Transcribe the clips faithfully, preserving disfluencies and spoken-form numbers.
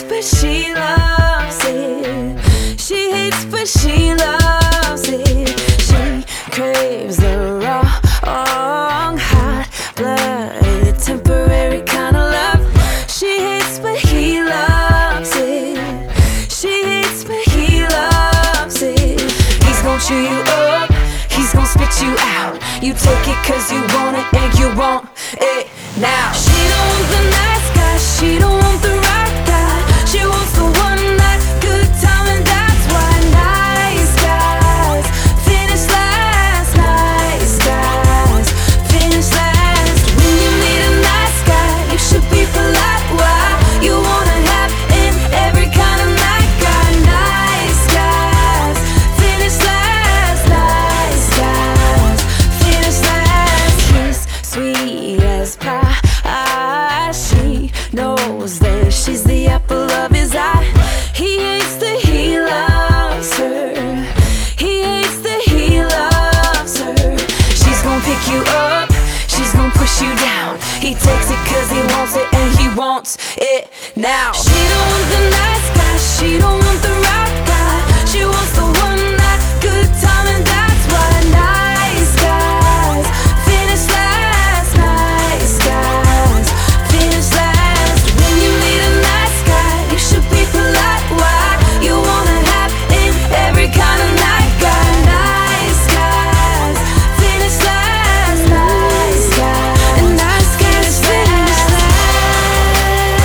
but she loves it. She hates, but she loves it. She craves the raw, hot blood, temporary kind of love. She hates, but he loves it. She hates, but he loves it. He's gon' chew you up, he's gon' spit you out. You take it cause you want it and you want it now. She don't want the nice guy, she don't want the right guy. She wants the one that good time, and that's why nice guys finish last. Nice guys finish last. When you meet a nice guy, you should be polite. Why? You wanna have in every kind of night guy. Nice guys finish last. Nice guys finish last. He's sweet as pie. She knows that she's the apple of his eye. He hates that he loves her. He hates that he loves her. She's gonna pick you up, she's gonna push you down. He takes it cause he wants it and he wants it now. She don't want the nice guy, she don't want the right guy. She wants the one that good time, and that's why nice guys finish last. Nice guys finish last. When you meet a nice guy, you should be polite. Why? You wanna have in every kind of night guy. Nice guys finish last. Nice guys and nice guys finish last.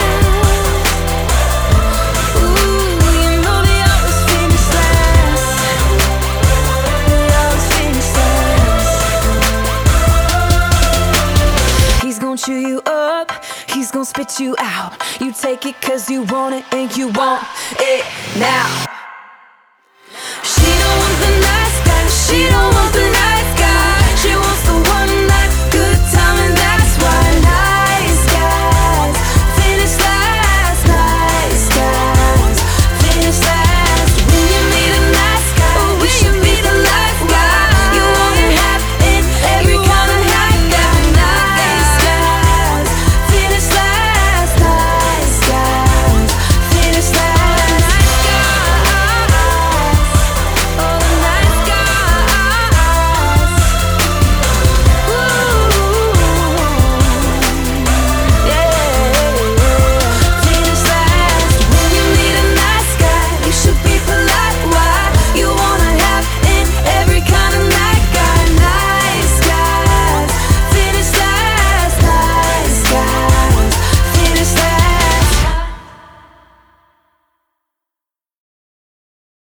Ooh, you know they always finish last. They always finish last. He's gon' chew you up, he's gon' spit you out. You take it cause you want it and you want it now. She don't want the nice guy, she don't want